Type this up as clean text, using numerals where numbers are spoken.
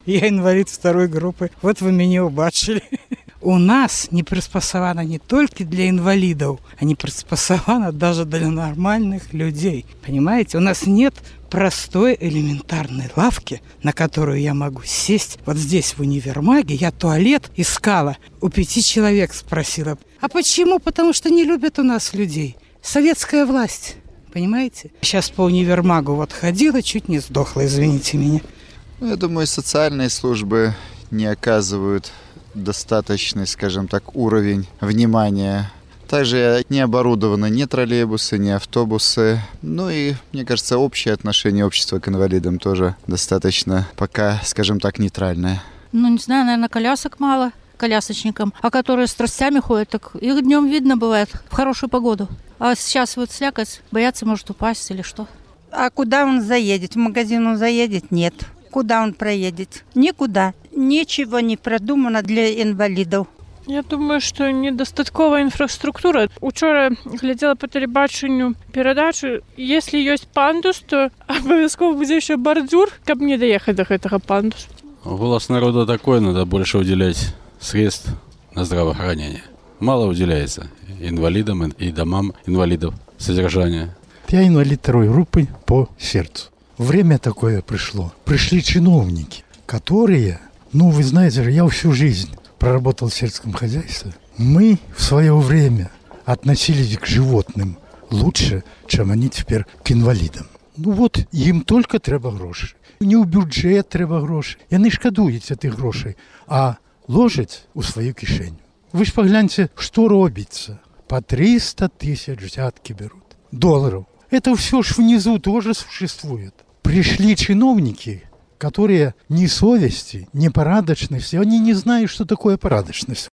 Я инвалид второй группы. Вот вы меня убачили. У нас не приспособлено не только для инвалидов, а не приспособлено даже для нормальных людей. Понимаете? У нас нет простой элементарной лавки, на которую я могу сесть. Вот здесь в универмаге я туалет искала. У 5 человек спросила. А почему? Потому что не любят у нас людей. Советская власть. Понимаете? Сейчас по универмагу вот ходила, чуть не сдохла, извините меня. Я думаю, социальные службы не оказывают достаточный, скажем так, уровень внимания. Также не оборудованы ни троллейбусы, ни автобусы. Ну и, мне кажется, общее отношение общества к инвалидам тоже достаточно пока, скажем так, нейтральное. Ну, не знаю, наверное, колясок мало колясочникам. А которые с тростями ходят, так их днем видно бывает в хорошую погоду. А сейчас вот слякоть, боятся, может, упасть или что. А куда он заедет? В магазин он заедет? Нет. Куда он проедет? Никуда. Ничего не продумано для інвалідів. Я думаю, що недостаткова інфраструктура. Учора глядела по телебаченню передачу. Если есть пандус, то обов'язково буде ще бордюр, каб не доехать до этого пандуса. Голос народа такой, надо больше уделять средств на здравоохранение. Мало уделяется инвалидам и домам инвалидов содержания. Я инвалид второй группы по сердцу. Время такое пришло. Пришли чиновники, которые, вы знаете, я всю жизнь проработал в сельском хозяйстве. Мы в свое время относились к животным лучше, чем они теперь к инвалидам. Їм тільки треба гроші. Не у бюджет треба гроші. І вони шкодують цих грошей, а ложать у свою кишеню. Ви ж погляньте, що робиться. По 300 тысяч взятки берут. Долларов. Это все ж внизу тоже существует. Пришли чиновники, которые ни совести, ни порядочности, они не знают, что такое порядочность.